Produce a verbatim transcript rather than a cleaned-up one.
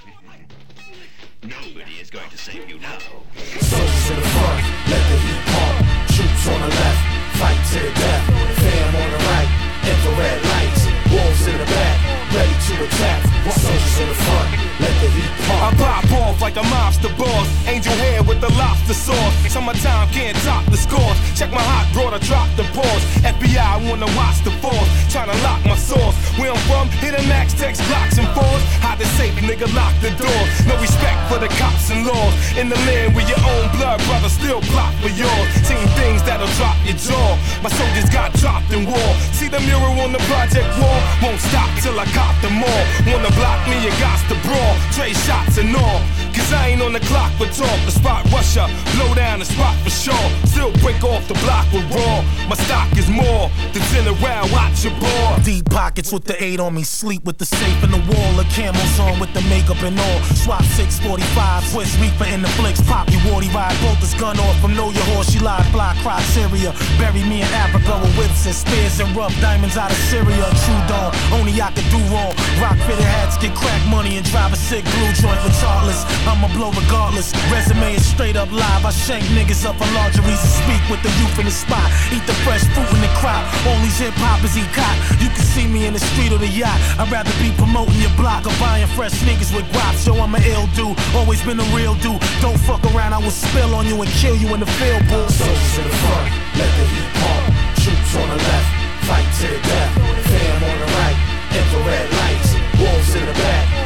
Nobody is going to save you now. Soldiers in the front, let the heat pump. Troops on the left, fight to the death. Fam on the right, infrared lights. Wolves in the back, ready to attack. Soldiers in the front, let the heat pump. I pop off like a mobster boss. Angel hair with the lobster sauce. Summertime can't top the scores. Check my hot broad, I drop the pause. F B I wanna watch the force. Tryna lock my source. Where I'm from, hit a max, text blocks and fours. Hide the safe, nigga, lock the door. No respect for the cops and laws. In the land with your own blood, brother, still plot for yours. Seen things that'll drop your jaw. My soldiers got dropped in war. See the mural on the project wall? Won't stop till I cop them all. Wanna block me, you got to brawl. Trade shots and all. Cause I ain't on the clock for talk. The spot rusher, blow down the spot for sure. Still break off the block with raw. My stock is more than ten around, watch your ball. Deep pockets with the eight on me. Sleep with the safe in the wall. The camels on with the makeup and all. Swap six forty-five, twist reaper in the flicks. Pop your warty ride, bolt this gun off from Know Your Horse. She lied, block criteria. Bury me in Africa with whips and spears and rough diamonds out of Syria. True dawn, only I could do wrong. Rock fitted hats, get crack money and drive a sick blue joint regardless. I'ma blow regardless. Resume is straight up live. I shank niggas up for largeries and speak with the youth in the spot. Eat the fresh fruit in the crop. All these hip hoppers eat cop. You can see me in the street or the yacht. I'd rather be promoting your block or buying fresh sneakers with guaps. Yo, I'm an ill dude. Always been a real dude. Don't fuck around, I will spill on you and kill you in the field, bull. Soldiers in the front, let the heat pump. Troops on the left, fight to the death. Fam on the right, infrared lights. Wolves in the back,